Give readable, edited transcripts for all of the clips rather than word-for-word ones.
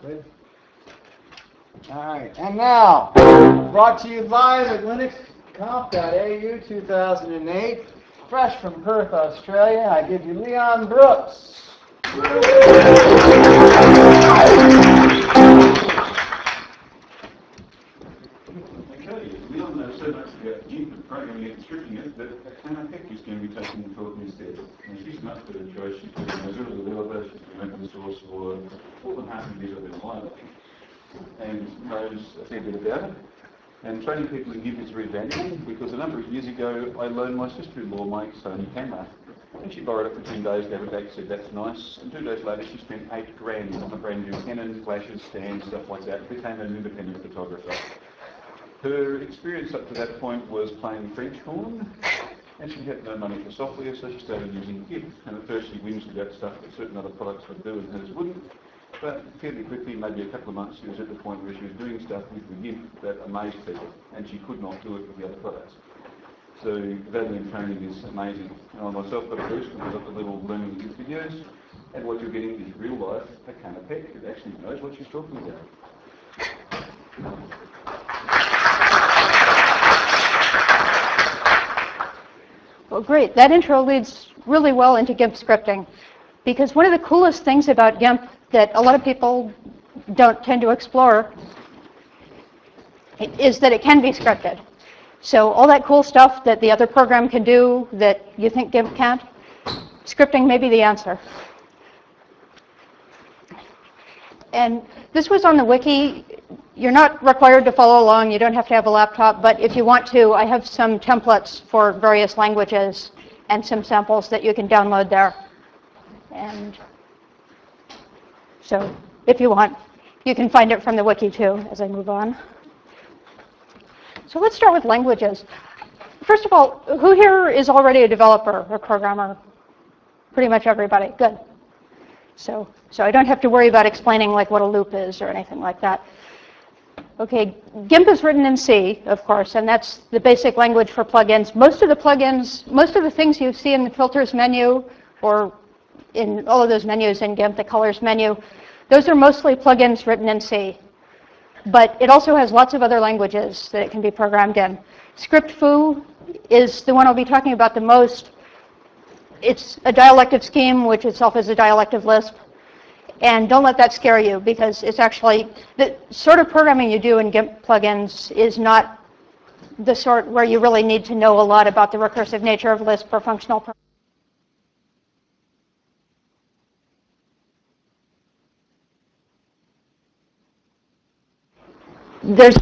Good. All right, and now, brought to you live at linuxconf.au 2008, fresh from Perth, Australia, I give you Leon Brooks. Okay, Leon knows so much about GIMP and programming and scripting it that Hannah Peck is going to be taking the talk instead. And she's much better choice. She's been an Azure developer, she's been open source for more than half of years of her life, I think, and knows a fair bit about it. And training people in GIMP is very valuable because a number of years ago I loaned my sister-in-law my Sony camera. And she borrowed it for 10 days, gave it back, said that's nice. And 2 days later she spent $8,000 on a brand new Canon, flashes, stands, stuff like that, became an independent photographer. Her experience up to that point was playing French horn, and she had no money for software, so she started using GIMP. And at first she whinged about stuff that certain other products would do and hers wouldn't. But fairly quickly, maybe a couple of months, she was at the point where she was doing stuff with the GIMP that amazed people, and she could not do it with the other products. So value in training is amazing. And I myself got a boost when I got the little learning GIMP videos, and what you're getting is real life Hannah Peck who actually knows what she's talking about. Well, great. That intro leads really well into GIMP scripting, because one of the coolest things about GIMP that a lot of people don't tend to explore is that it can be scripted. So all that cool stuff that the other program can do that you think GIMP can't, scripting may be the answer. And this was on the wiki. You're not required to follow along. You don't have to have a laptop. But if you want to, I have some templates for various languages and some samples that you can download there. And so if you want, you can find it from the wiki too as I move on. So let's start with languages. First of all, who here is already a developer or programmer? Pretty much everybody. Good. So I don't have to worry about explaining like what a loop is or anything like that. Okay, GIMP is written in C, of course, and that's the basic language for plugins. Most of the things you see in the filters menu or in all of those menus in GIMP, the colors menu, those are mostly plugins written in C. But it also has lots of other languages that it can be programmed in. Script-foo is the one I'll be talking about the most. It's a dialective scheme, which itself is a dialective Lisp. And don't let that scare you, because it's actually, the sort of programming you do in GIMP plugins is not the sort where you really need to know a lot about the recursive nature of Lisp or functional programming. There's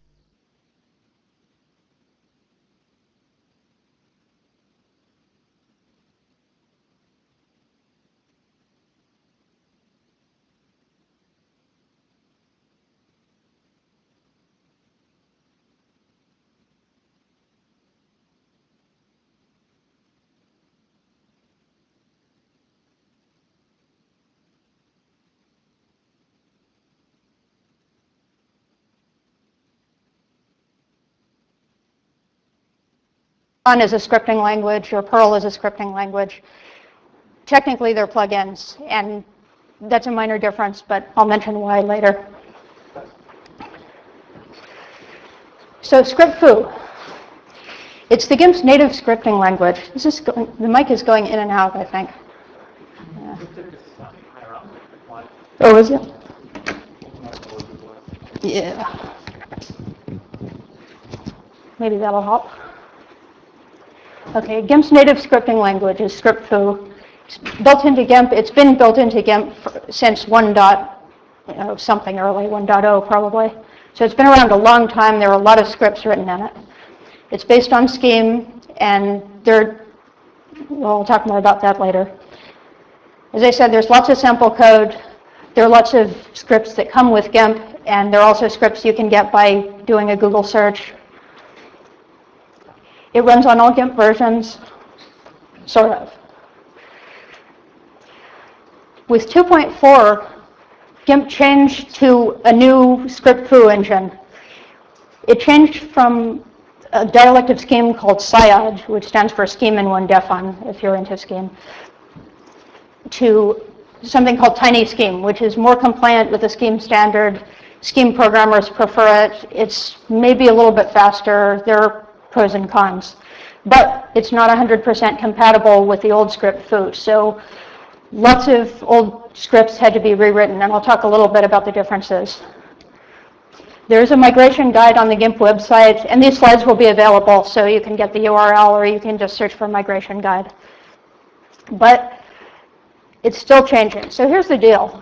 Python is a scripting language, or Perl is a scripting language. Technically, they're plugins, and that's a minor difference, but I'll mention why later. So script-foo. It's the GIMP's native scripting language. The mic is going in and out, I think. Yeah. Oh, is it? Yeah. Maybe that'll help. Okay, GIMP's native scripting language is script-foo. It's built into GIMP. It's been built into GIMP since 1. Something early, 1.0 probably. So it's been around a long time. There are a lot of scripts written in it. It's based on Scheme, and we'll talk more about that later. As I said, there's lots of sample code. There are lots of scripts that come with GIMP, and there are also scripts you can get by doing a Google search. It runs on all GIMP versions, sort of. With 2.4, GIMP changed to a new script-foo engine. It changed from a dialective scheme called SIOD, which stands for Scheme in One Defun, if you're into Scheme, to something called TinyScheme, which is more compliant with the Scheme standard. Scheme programmers prefer it. It's maybe a little bit faster. There are pros and cons. But it's not 100% compatible with the old script foo. So lots of old scripts had to be rewritten, and I'll talk a little bit about the differences. There's a migration guide on the GIMP website, and these slides will be available, so you can get the URL or you can just search for migration guide. But it's still changing. So here's the deal.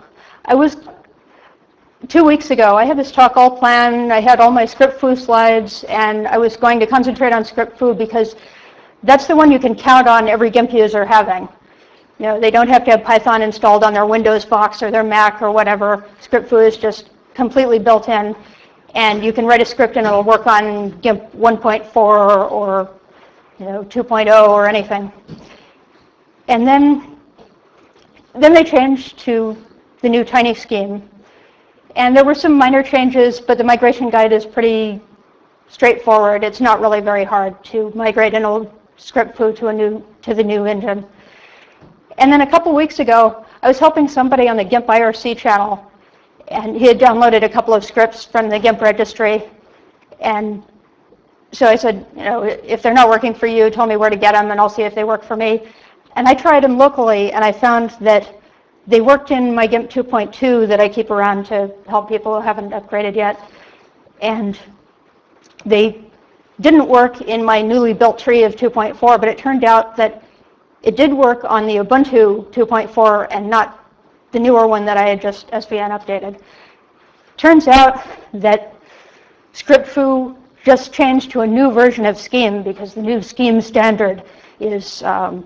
2 weeks ago, I had this talk all planned. I had all my script foo slides, and I was going to concentrate on script foo because that's the one you can count on every GIMP user having. You know, they don't have to have Python installed on their Windows box or their Mac or whatever. Script foo is just completely built in, and you can write a script and it'll work on GIMP 1.4 or 2.0 or anything. And then they changed to the new TinyScheme. And there were some minor changes, but the migration guide is pretty straightforward. It's not really very hard to migrate an old script foo to the new engine. And then a couple weeks ago, I was helping somebody on the GIMP IRC channel, and he had downloaded a couple of scripts from the GIMP registry. And so I said, if they're not working for you, tell me where to get them, and I'll see if they work for me. And I tried them locally, and I found that they worked in my GIMP 2.2 that I keep around to help people who haven't upgraded yet. And they didn't work in my newly built tree of 2.4, but it turned out that it did work on the Ubuntu 2.4 and not the newer one that I had just SVN updated. Turns out that script foo just changed to a new version of Scheme because the new Scheme standard is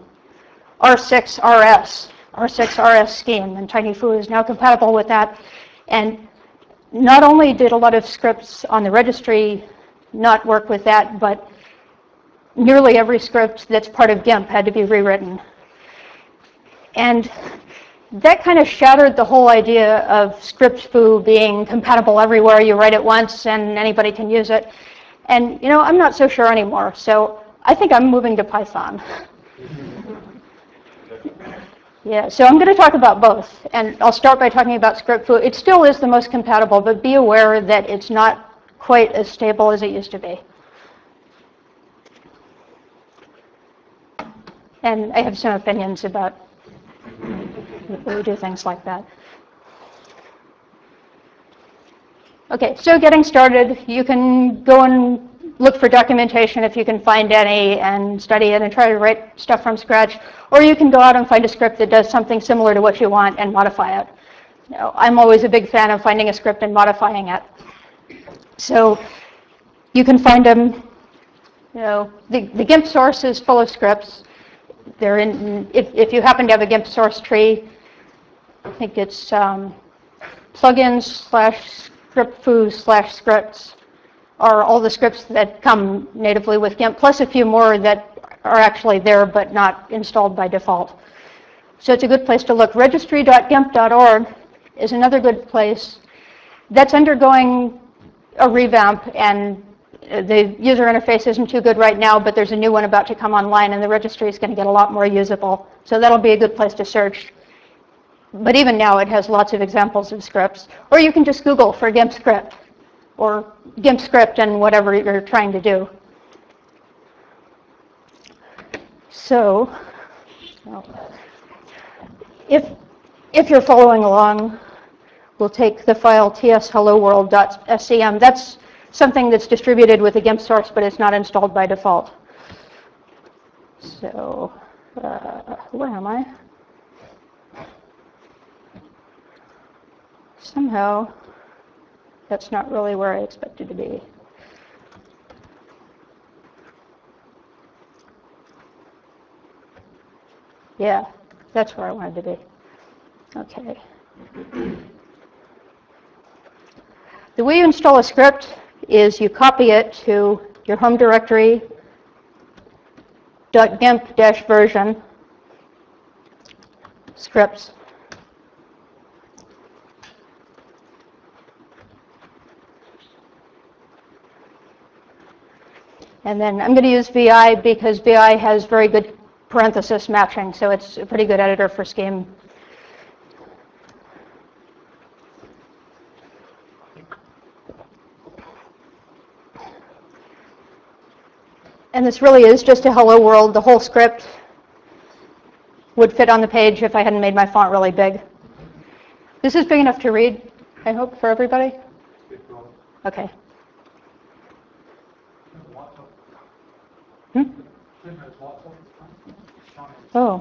R6RS Scheme, and TinyFoo is now compatible with that. And not only did a lot of scripts on the registry not work with that, but nearly every script that's part of GIMP had to be rewritten. And that kind of shattered the whole idea of script foo being compatible everywhere. You write it once and anybody can use it. And I'm not so sure anymore, so I think I'm moving to Python. Yeah, so I'm going to talk about both, and I'll start by talking about script foo. It still is the most compatible, but be aware that it's not quite as stable as it used to be. And I have some opinions about if we do things like that. Okay, so getting started, you can go and look for documentation if you can find any and study it and try to write stuff from scratch. Or you can go out and find a script that does something similar to what you want and modify it. I'm always a big fan of finding a script and modifying it. So you can find them. The GIMP source is full of scripts. They're in. If you happen to have a GIMP source tree, I think it's plugins/scriptfoo/scripts are all the scripts that come natively with GIMP, plus a few more that are actually there but not installed by default. So it's a good place to look. Registry.gimp.org is another good place. That's undergoing a revamp, and the user interface isn't too good right now, but there's a new one about to come online, and the registry is going to get a lot more usable. So that'll be a good place to search. But even now, it has lots of examples of scripts. Or you can just Google for GIMP script, or GIMP script and whatever you're trying to do. So if you're following along, we'll take the file tshelloworld.scm. That's something that's distributed with a GIMP source, but it's not installed by default. So where am I? Somehow, that's not really where I expected to be. Yeah, that's where I wanted to be. Okay. The way you install a script is you copy it to your home directory .gimp-version scripts. And then I'm going to use VI because VI has very good parenthesis matching, so it's a pretty good editor for Scheme. And this really is just a hello world. The whole script would fit on the page if I hadn't made my font really big. This is big enough to read, I hope, for everybody? Okay. Hmm? Oh.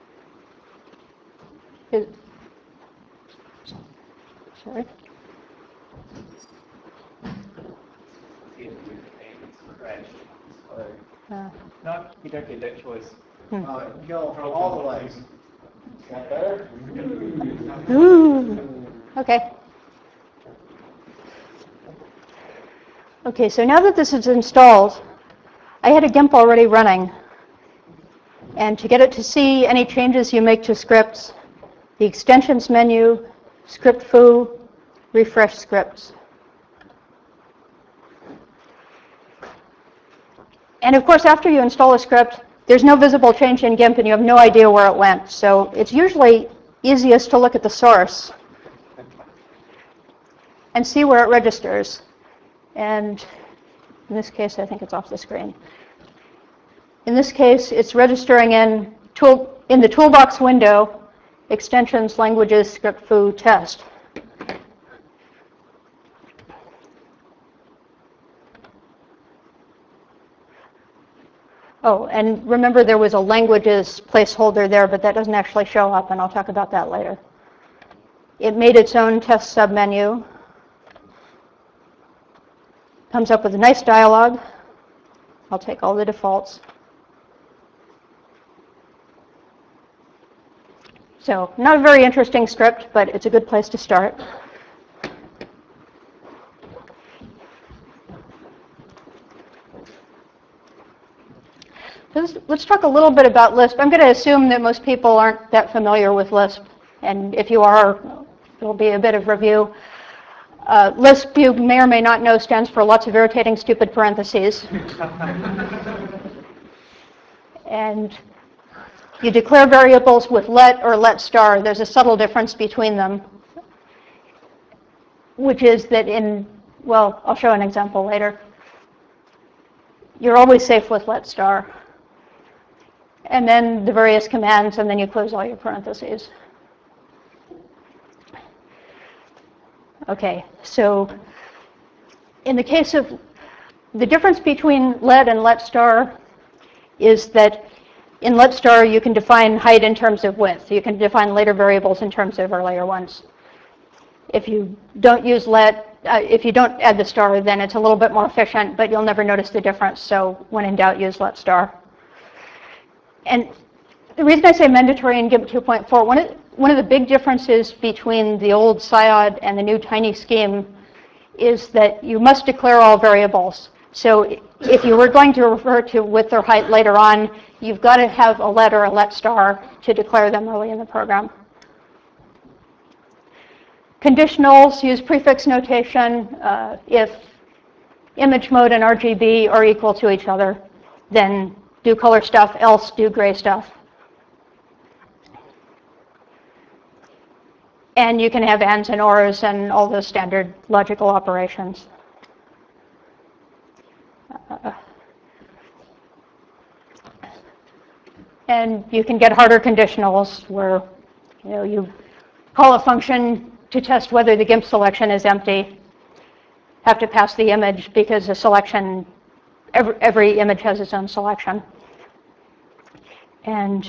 Sorry. No, you don't get that choice. Go all the ways. Is that better? Ooh. Okay. Okay, so now that this is installed, I had a GIMP already running. And to get it to see any changes you make to scripts, the extensions menu, script foo, refresh scripts. And of course, after you install a script, there's no visible change in GIMP and you have no idea where it went. So it's usually easiest to look at the source and see where it registers. And in this case, I think it's off the screen. In this case, it's registering in the toolbox window, extensions, languages, script foo, test. Oh, and remember there was a languages placeholder there, but that doesn't actually show up, and I'll talk about that later. It made its own test submenu. Comes up with a nice dialog. I'll take all the defaults. So, not a very interesting script, but it's a good place to start. Let's talk a little bit about Lisp. I'm going to assume that most people aren't that familiar with Lisp, and if you are, there'll be a bit of review. Lisp, you may or may not know, stands for lots of irritating stupid parentheses. And you declare variables with let or let star. There's a subtle difference between them, which is that well, I'll show an example later. You're always safe with let star. And then the various commands, and then you close all your parentheses. Okay, so in the case of the difference between let and let star is that in let star you can define height in terms of width. You can define later variables in terms of earlier ones. If you don't use let, if you don't add the star, then it's a little bit more efficient, but you'll never notice the difference. So when in doubt, use let star. And the reason I say mandatory in GIMP 2.4, one of the big differences between the old SIOD and the new Tiny scheme is that you must declare all variables. So if you were going to refer to width or height later on, you've got to have a let or a let star to declare them early in the program. Conditionals use prefix notation. If image mode and RGB are equal to each other, then do color stuff, else do gray stuff. And you can have ands and ors and all those standard logical operations. And you can get harder conditionals where you call a function to test whether the GIMP selection is empty, have to pass the image because the selection, every image has its own selection. And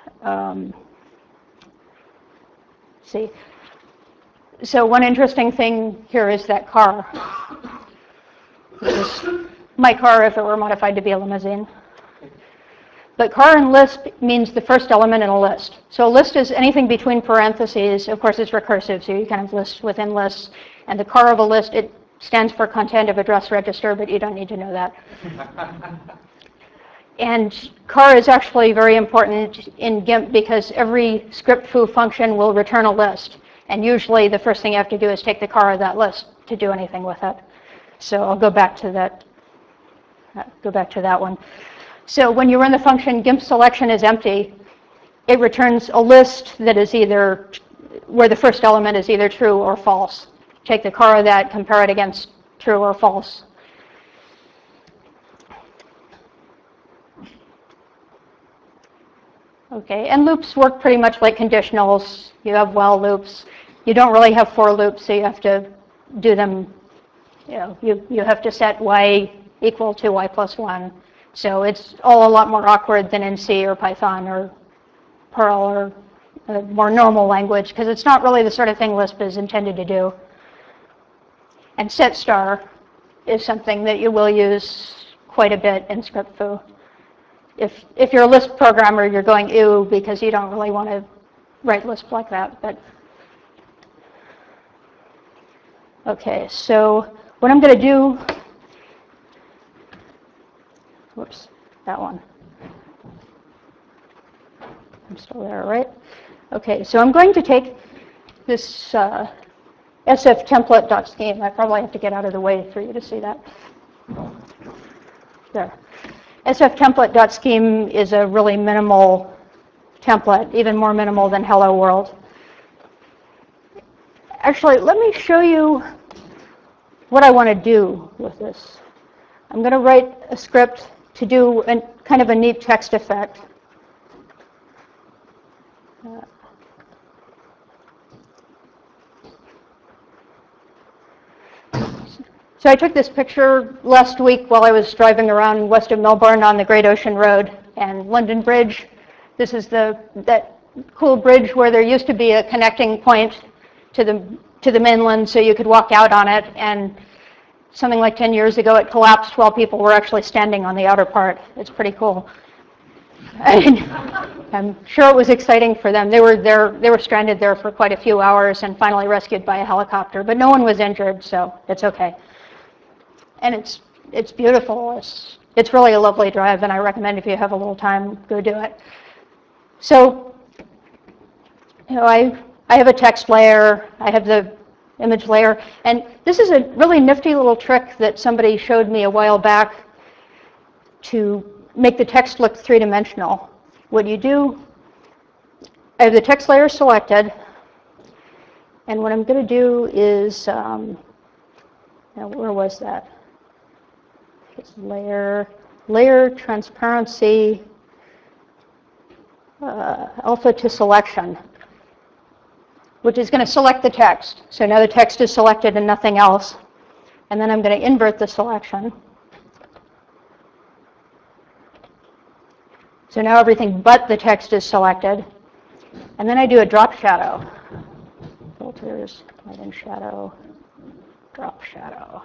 see. So one interesting thing here is that car. This is my car if it were modified to be a limousine. But car in Lisp means the first element in a list. So a list is anything between parentheses. Of course, it's recursive, so you kind of list within lists. And the car of a list, it stands for content of address register, but you don't need to know that. And car is actually very important in GIMP because every script foo function will return a list. And usually the first thing you have to do is take the car of that list to do anything with it. So I'll go back to that. One. So when you run the function GIMP selection is empty, it returns a list that is either where the first element is either true or false. Take the car of that, compare it against true or false. Okay, and loops work pretty much like conditionals. You have while loops. You don't really have for loops, so you have to do them, you have to set y equal to y plus 1. So it's all a lot more awkward than in C or Python or Perl or a more normal language, because it's not really the sort of thing Lisp is intended to do. And set star is something that you will use quite a bit in script-foo. If you're a Lisp programmer, you're going ew because you don't really want to write Lisp like that. But okay, so what I'm going to do, whoops, that one. I'm still there, right? Okay, so I'm going to take this sftemplate.scheme. I probably have to get out of the way for you to see that. There. sftemplate.scheme is a really minimal template, even more minimal than Hello World. Actually, let me show you what I want to do with this. I'm going to write a script to do kind of a neat text effect. So I took this picture last week while I was driving around west of Melbourne on the Great Ocean Road and London Bridge. This is that cool bridge where there used to be a connecting point to the mainland, so you could walk out on it. And something like 10 years ago, it collapsed while people were actually standing on the outer part. It's pretty cool. And I'm sure it was exciting for them. They were stranded there for quite a few hours and finally rescued by a helicopter. But no one was injured, so it's okay. And it's beautiful. It's really a lovely drive, and I recommend if you have a little time, go do it. So, I have a text layer, I have the image layer, and this is a really nifty little trick that somebody showed me a while back to make the text look three-dimensional. What you do, I have the text layer selected, and what I'm going to do is, now where was that? It's layer transparency, alpha to selection, which is going to select the text. So now the text is selected and nothing else. And then I'm going to invert the selection. So now everything but the text is selected. And then I do a drop shadow. Filters, light and shadow, drop shadow.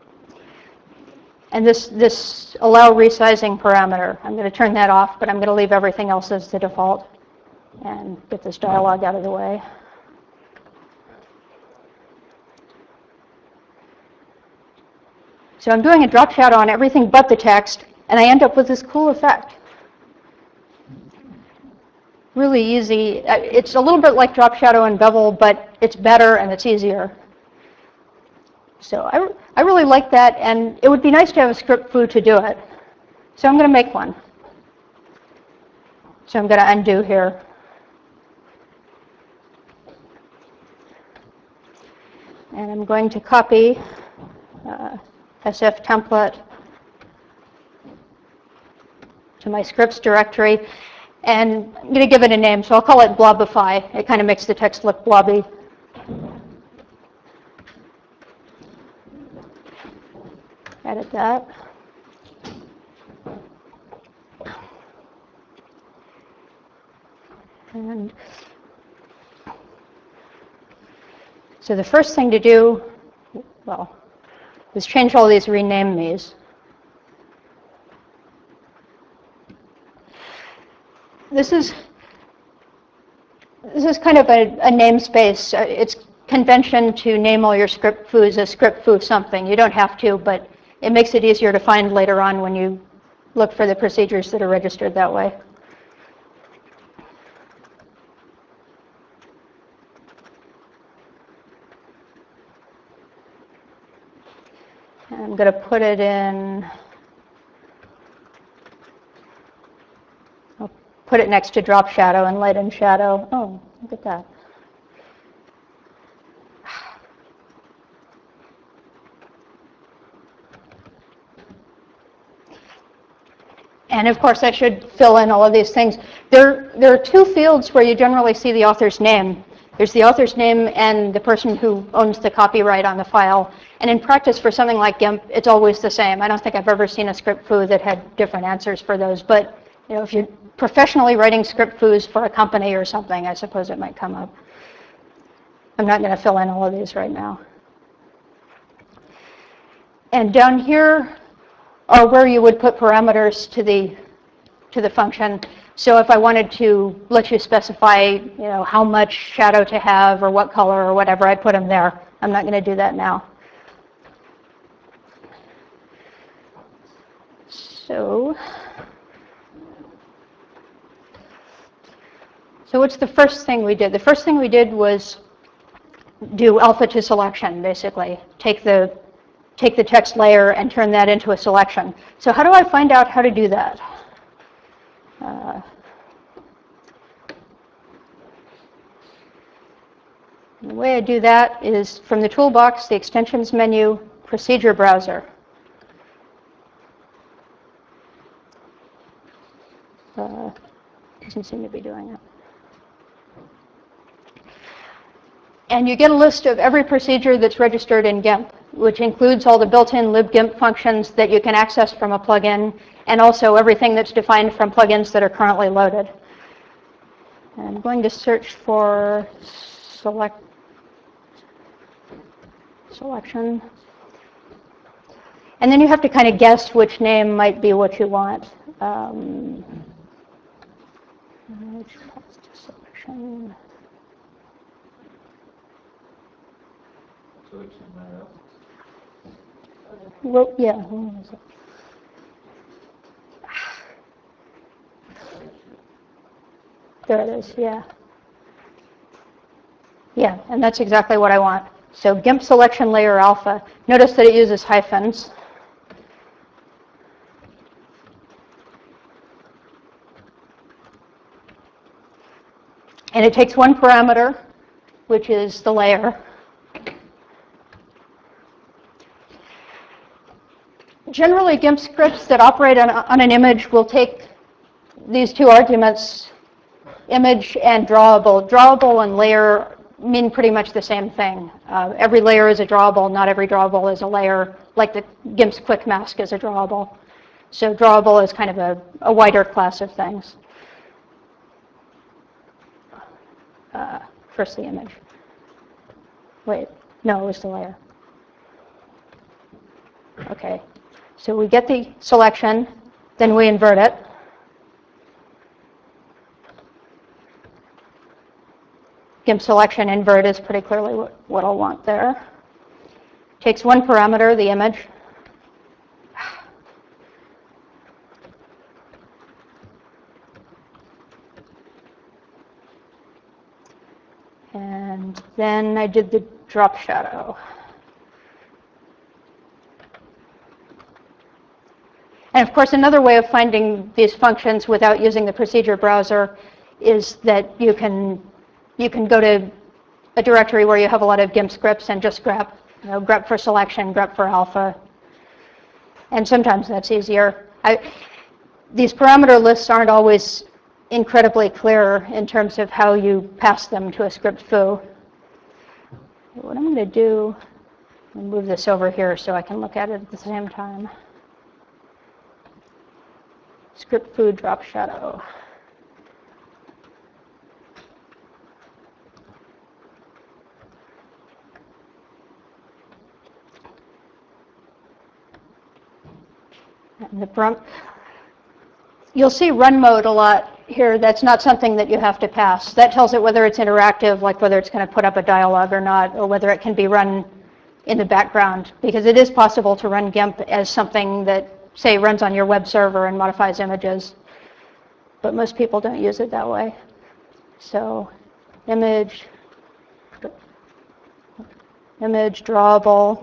And this allow resizing parameter, I'm going to turn that off, but I'm going to leave everything else as the default and get this dialog out of the way. So I'm doing a drop shadow on everything but the text, and I end up with this cool effect. Really easy. It's a little bit like drop shadow and bevel, but it's better and it's easier. So I really like that, and it would be nice to have a script-foo to do it. So I'm going to make one. So I'm going to undo here. And I'm going to copy sftemplate to my scripts directory. And I'm going to give it a name, so I'll call it Blobify. It kind of makes the text look blobby. Edit that. And so the first thing to do, well, is change all these rename me's. This is kind of a namespace. It's convention to name all your script-foo as a script-foo something. You don't have to, but it makes it easier to find later on when you look for the procedures that are registered that way. And I'm going to put it in, I'll put it next to drop shadow and light and shadow. Oh, look at that. And of course, I should fill in all of these things. There are two fields where you generally see the author's name. There's the author's name and the person who owns the copyright on the file. And in practice, for something like GIMP, it's always the same. I don't think I've ever seen a script foo that had different answers for those. But if you're professionally writing script foos for a company or something, I suppose it might come up. I'm not going to fill in all of these right now. And down here are where you would put parameters to the function. So if I wanted to let you specify, how much shadow to have or what color or whatever, I'd put them there. I'm not going to do that now. So what's the first thing we did? The first thing we did was do alpha to selection, basically. Take the text layer and turn that into a selection. So how do I find out how to do that? The way I do that is from the toolbox, the extensions menu, procedure browser. Doesn't seem to be doing it. And you get a list of every procedure that's registered in GIMP, which includes all the built-in libgimp functions that you can access from a plugin, and also everything that's defined from plugins that are currently loaded. I'm going to search for selection. And then you have to kind of guess which name might be what you want. Selection. Well, yeah. Where is it? There it is, yeah. Yeah, and that's exactly what I want. So GIMP selection layer alpha. Notice that it uses hyphens. And it takes one parameter, which is the layer. Generally, GIMP scripts that operate on an image will take these two arguments, image and drawable. Drawable and layer mean pretty much the same thing. Every layer is a drawable, not every drawable is a layer, like the GIMP's quick mask is a drawable. So drawable is kind of a wider class of things. First the image. Wait, no, it was the layer. Okay, so we get the selection, then we invert it. GIMP selection invert is pretty clearly what I'll want there. Takes one parameter, the image. And then I did the drop shadow. And of course, another way of finding these functions without using the procedure browser is that you can go to a directory where you have a lot of GIMP scripts and just grep, grep for selection, grep for alpha. And sometimes that's easier. These parameter lists aren't always incredibly clear in terms of how you pass them to a script foo. What I'm going to do, I'll move this over here so I can look at it at the same time. Script foo drop shadow. And the prompt. You'll see run mode a lot here. That's not something that you have to pass. That tells it whether it's interactive, like whether it's going to put up a dialogue or not, or whether it can be run in the background, because it is possible to run GIMP as something that, say, runs on your web server and modifies images. But most people don't use it that way. So image, drawable.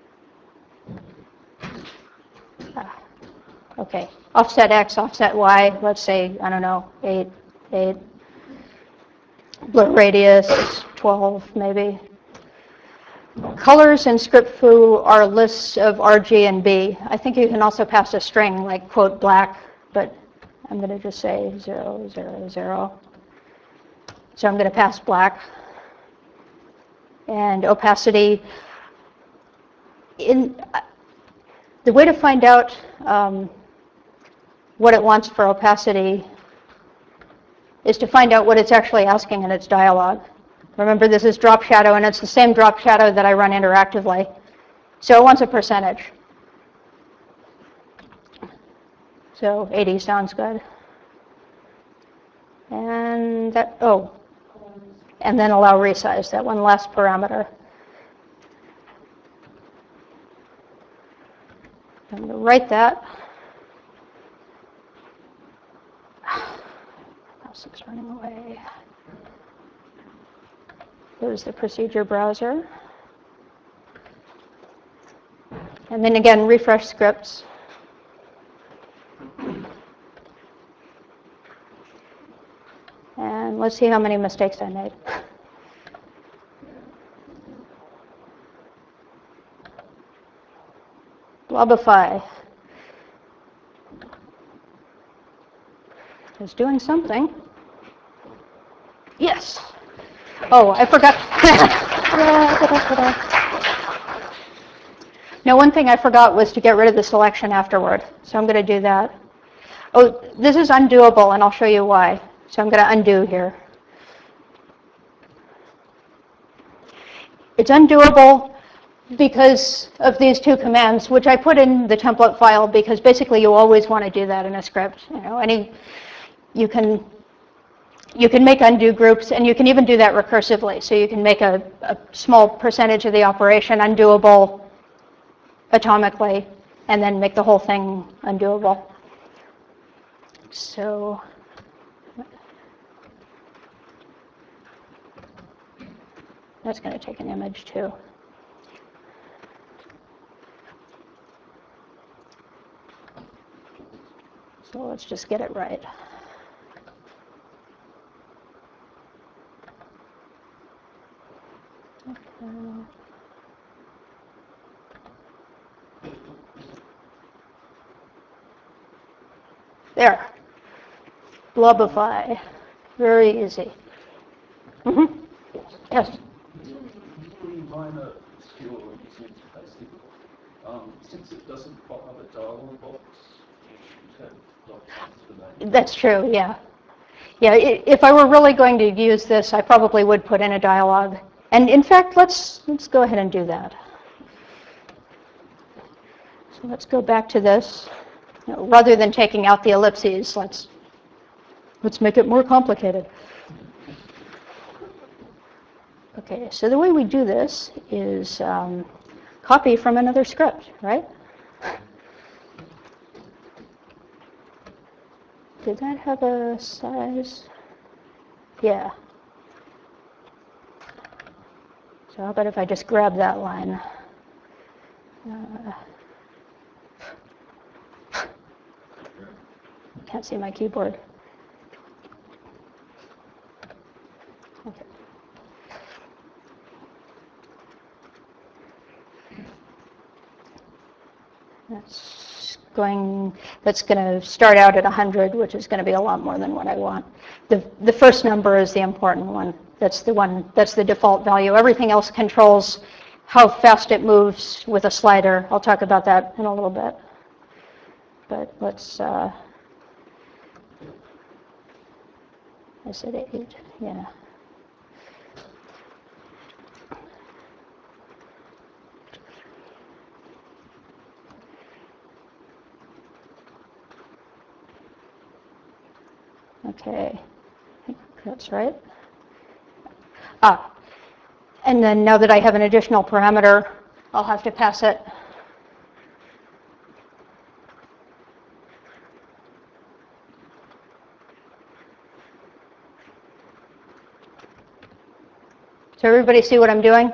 Okay, offset X, offset Y, let's say, I don't know, 8. Blur radius, 12 maybe. Colors in script foo are lists of RG and B. I think you can also pass a string like quote black, but I'm going to just say 0, 0, 0. So I'm going to pass black. And opacity, the way to find out what it wants for opacity is to find out what it's actually asking in its dialog. Remember, this is drop shadow, and it's the same drop shadow that I run interactively. So it wants a percentage. So 80 sounds good. And that, and then allow resize, that one last parameter. I'm going to write that. Mouse is running away. There's the procedure browser. And then again, refresh scripts. And let's see how many mistakes I made. Blobify is doing something. Yes. Oh, I forgot. No, one thing I forgot was to get rid of the selection afterward. So I'm going to do that. Oh, this is undoable, and I'll show you why. So I'm going to undo here. It's undoable because of these two commands, which I put in the template file because basically you always want to do that in a script. You can make undo groups, and you can even do that recursively. So you can make a small percentage of the operation undoable atomically, and then make the whole thing undoable. So that's going to take an image too. So let's just get it right. Okay. There. Blobify. Very easy. Mm-hmm. Yes. Really minor skill using interfacing. Since it doesn't pop up a dialog box, you should have documents for that. That's true, yeah. Yeah, if I were really going to use this, I probably would put in a dialog. And in fact, let's go ahead and do that. So let's go back to this. Rather than taking out the ellipses, let's make it more complicated. Okay, so the way we do this is copy from another script, right? Did that have a size? Yeah. So how about if I just grab that line? Can't see my keyboard. Okay. That's going to start out at 100, which is going to be a lot more than what I want. The first number is the important one. That's the default value. Everything else controls how fast it moves with a slider. I'll talk about that in a little bit. But let's, I said 8, yeah. Okay, I think that's right. And then now that I have an additional parameter, I'll have to pass it. So everybody see what I'm doing?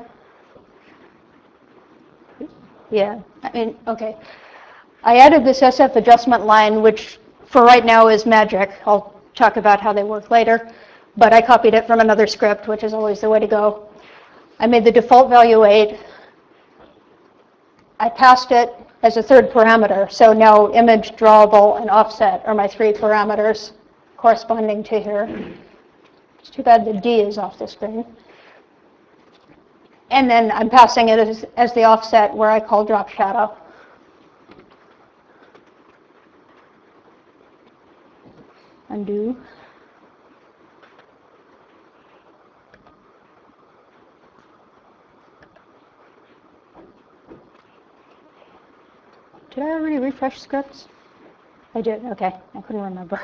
Yeah, okay. I added this SF adjustment line, which for right now is magic. I'll talk about how they work later. But I copied it from another script, which is always the way to go. I made the default value 8. I passed it as a third parameter. So now image, drawable, and offset are my 3 parameters corresponding to here. It's too bad the D is off the screen. And then I'm passing it as the offset where I call drop shadow. Undo. Did I already refresh scripts? I did, okay. I couldn't remember.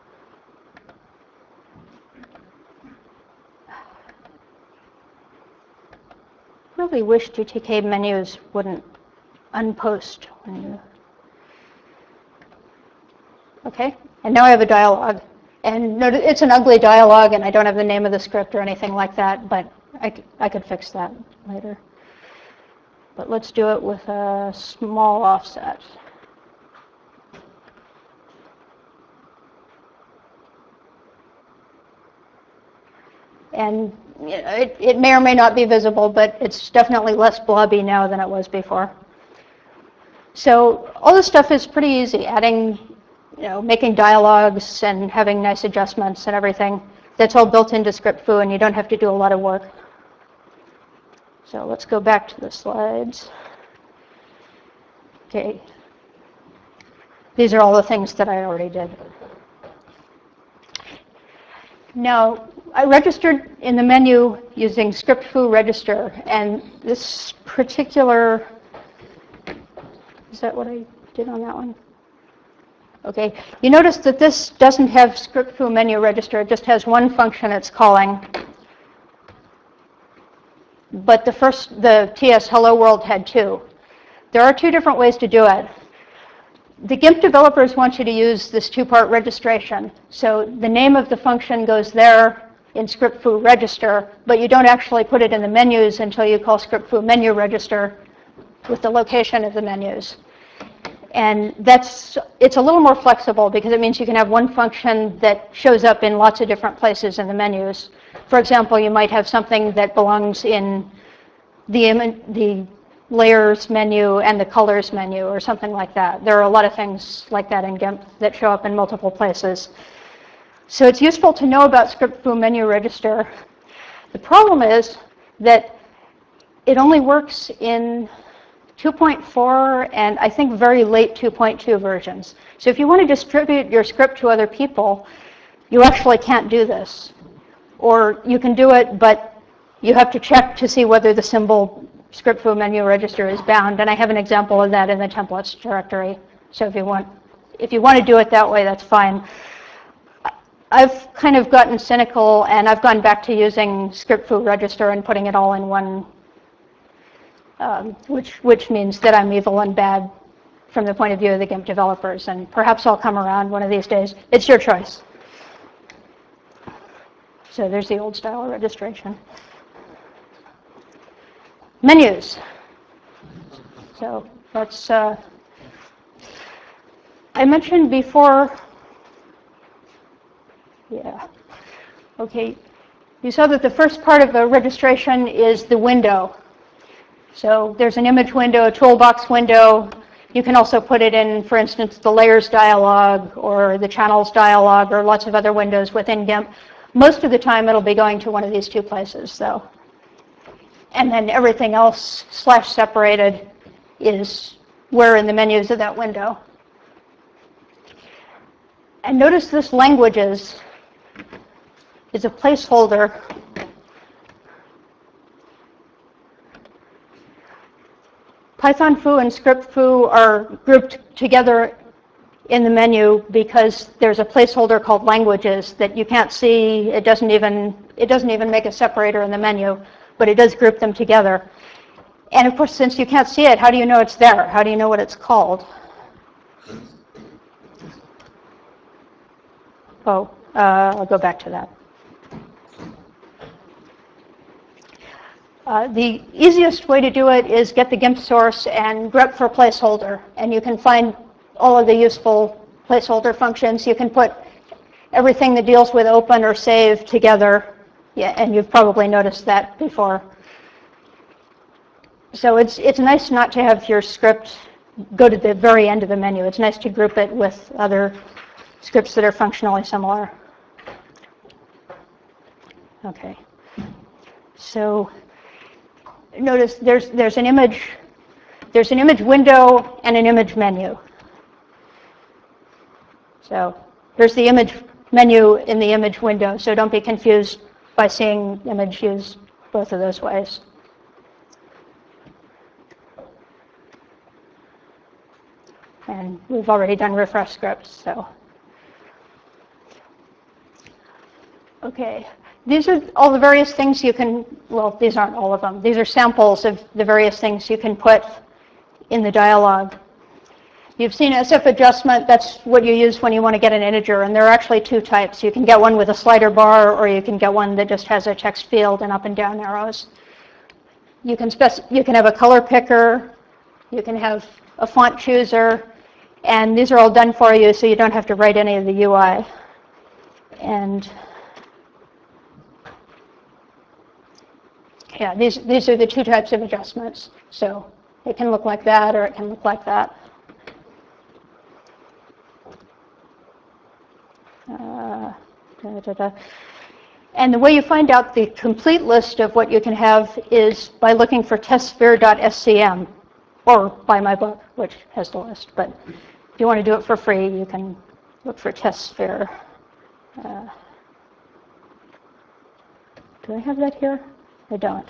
Really wish GTK menus wouldn't unpost when you... Okay, and now I have a dialog. And notice it's an ugly dialog, and I don't have the name of the script or anything like that, but I could fix that later. But let's do it with a small offset. And you know, it may or may not be visible, but it's definitely less blobby now than it was before. So all this stuff is pretty easy, adding, you know, making dialogues and having nice adjustments and everything. That's all built into ScriptFoo, and you don't have to do a lot of work. So let's go back to the slides. Okay. These are all the things that I already did. Now, I registered in the menu using ScriptFoo register, and this particular, is that what I did on that one? Okay, you notice that this doesn't have ScriptFoo menu register, it just has one function it's calling. But the TS Hello World had 2. There are 2 different ways to do it. The GIMP developers want you to use this 2-part registration. So the name of the function goes there in ScriptFoo register, but you don't actually put it in the menus until you call ScriptFoo menu register with the location of the menus. And it's a little more flexible because it means you can have one function that shows up in lots of different places in the menus. For example, you might have something that belongs in the layers menu and the colors menu or something like that. There are a lot of things like that in GIMP that show up in multiple places. So it's useful to know about ScriptFoo menu register. The problem is that it only works in 2.4 and I think very late 2.2 versions. So if you want to distribute your script to other people, you actually can't do this. Or you can do it, but you have to check to see whether the symbol ScriptFoo menu register is bound, and I have an example of that in the templates directory. So if you want to do it that way, that's fine. I've kind of gotten cynical, and I've gone back to using ScriptFoo register and putting it all in one, which means that I'm evil and bad from the point of view of the GIMP developers, and perhaps I'll come around one of these days. It's your choice. So there's the old style registration. Menus. So let's, I mentioned before, yeah, okay. You saw that the first part of the registration is the window. So there's an image window, a toolbox window. You can also put it in, for instance, the layers dialog or the channels dialog or lots of other windows within GIMP. Most of the time it'll be going to one of these 2 places, though. And then everything else /separated is where in the menus of that window. And notice this languages is a placeholder. Python Foo and ScriptFoo are grouped together in the menu because there's a placeholder called languages that you can't see. It doesn't even make a separator in the menu, but it does group them together. And of course, since you can't see it, how do you know it's there? How do you know what it's called? Oh, I'll go back to that. The easiest way to do it is get the GIMP source and grep for placeholder, and you can find all of the useful placeholder functions. You can put everything that deals with open or save together, yeah, and you've probably noticed that before. So it's nice not to have your script go to the very end of the menu. It's nice to group it with other scripts that are functionally similar. Okay. So notice there's an image window and an image menu. So here's the image menu in the image window, so don't be confused by seeing image used both of those ways. And we've already done refresh scripts, so. Okay, these are all the various things you can, well, these aren't all of them. These are samples of the various things you can put in the dialog. You've seen SF adjustment, that's what you use when you want to get an integer, and there are actually two types. You can get one with a slider bar, or you can get one that just has a text field and up and down arrows. You can have a color picker, you can have a font chooser, and these are all done for you so you don't have to write any of the UI. And yeah, these are the two types of adjustments. So it can look like that or it can look like that. And the way you find out the complete list of what you can have is by looking for testsphere.scm or buy my book, which has the list. But if you want to do it for free, you can look for TestSphere. Do I have that here? I don't.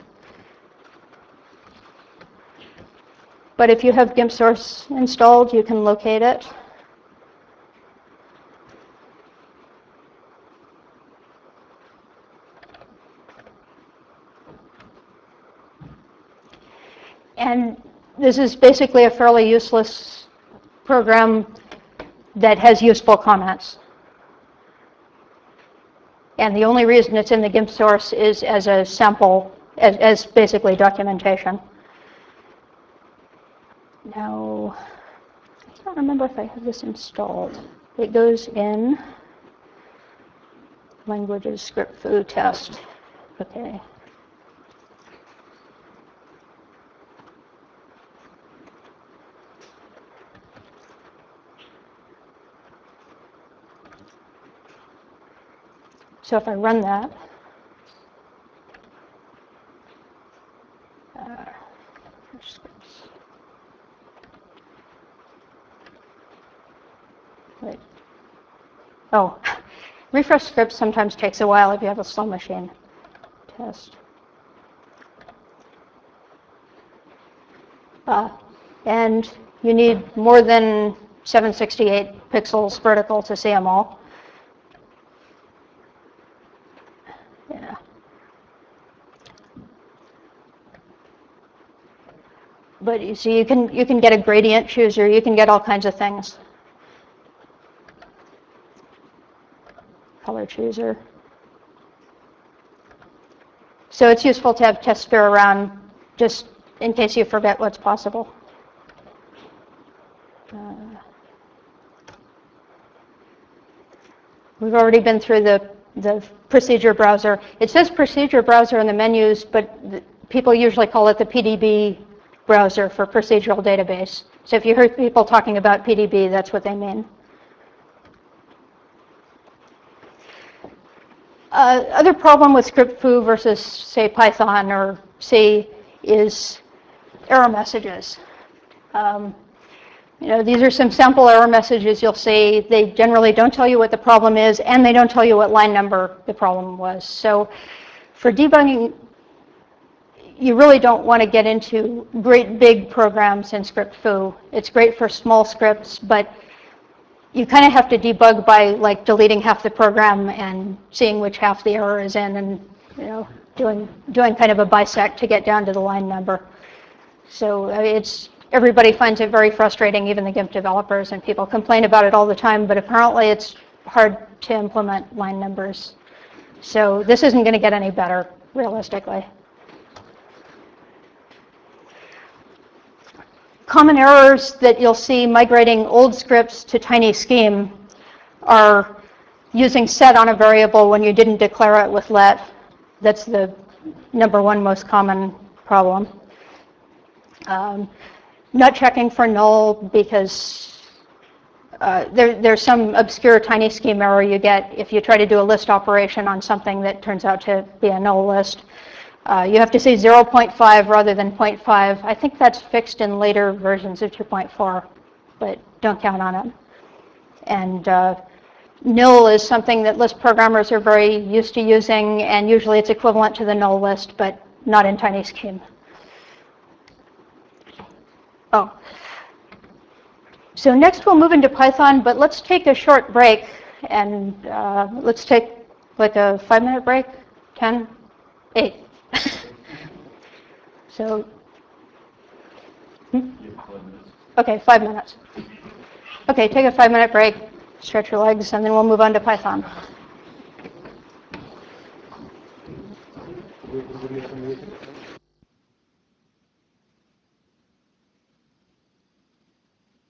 But if you have GIMP source installed, you can locate it. And this is basically a fairly useless program that has useful comments. And the only reason it's in the GIMP source is as a sample, as basically documentation. Now, I don't remember if I have this installed. It goes in languages, script foo test. Okay. So if I run that, scripts. Wait. Oh, refresh scripts sometimes takes a while if you have a slow machine. Test. And you need more than 768 pixels vertical to see them all. Yeah. But you see, you can get a gradient chooser. You can get all kinds of things. Color chooser. So it's useful to have TestSphere around just in case you forget what's possible. We've already been through the procedure browser. It says procedure browser in the menus, but people usually call it the PDB browser for procedural database. So if you heard people talking about PDB, that's what they mean. Other problem with script foo versus, say, Python or C is error messages. These are some sample error messages you'll see. They generally don't tell you what the problem is, and they don't tell you what line number the problem was. So for debugging, you really don't want to get into great big programs in script foo. It's great for small scripts, but you kind of have to debug by like deleting half the program and seeing which half the error is in, and doing kind of a bisect to get down to the line number. So everybody finds it very frustrating, even the GIMP developers, and people complain about it all the time, but apparently it's hard to implement line numbers. So this isn't going to get any better, realistically. Common errors that you'll see migrating old scripts to tiny scheme are using set on a variable when you didn't declare it with let. That's the #1 most common problem. Not checking for null because there's some obscure tiny scheme error you get if you try to do a list operation on something that turns out to be a null list. You have to say 0.5 rather than 0.5. I think that's fixed in later versions of 2.4, but don't count on it. And nil is something that Lisp programmers are very used to using, and usually it's equivalent to the null list, but not in tiny scheme. Oh. So next we'll move into Python, but let's take a short break, and let's take like a 5-minute break, 10, 8. So, okay, 5 minutes. Okay, take a 5-minute break, stretch your legs, and then we'll move on to Python.